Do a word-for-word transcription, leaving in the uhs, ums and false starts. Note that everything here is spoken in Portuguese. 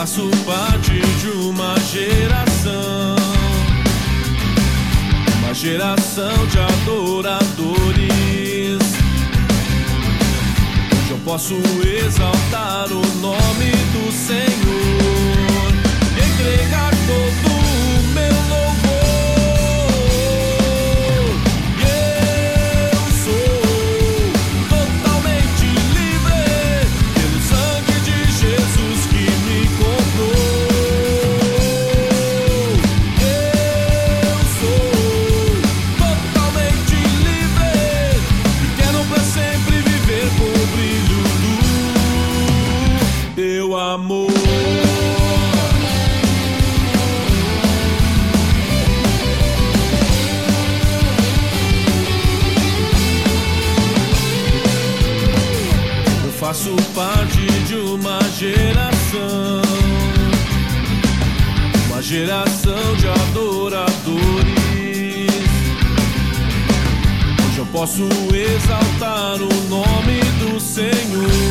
faço parte de uma geração, uma geração de adoradores. Hoje eu posso exaltar o nome do Senhor e entregar todo o meu louvor. Eu sou totalmente livre pelo sangue de Jesus que me comprou. Eu sou totalmente livre e quero pra sempre viver com o brilho do teu amor. Eu faço parte de uma geração, uma geração de adoradores. Hoje eu posso exaltar o nome do Senhor